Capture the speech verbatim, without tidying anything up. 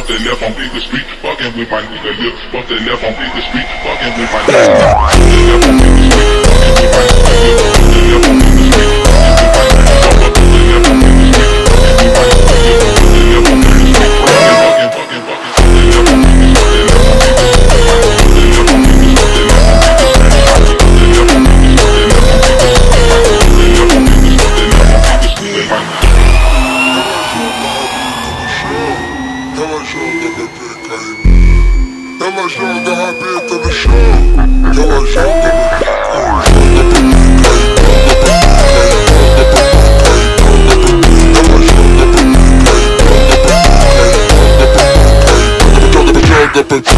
bust that left on Beaker Street, fucking with my nigga Lil. Bust that left on Beaker Street, fucking with my nigga Lil. Bust that left on Beaker Street, fucking with my nigga Lil. Bust that left on Beaker Street, fucking with my nigga Lil. Bust that left on Beaker Street, fucking with my nigga Lil. Bust that left on Beaker Street, fucking, fucking, fucking. Bust that left on Beaker Street, fucking, fucking, fucking. Ela joga a rabeta no chão, ela joga no chão.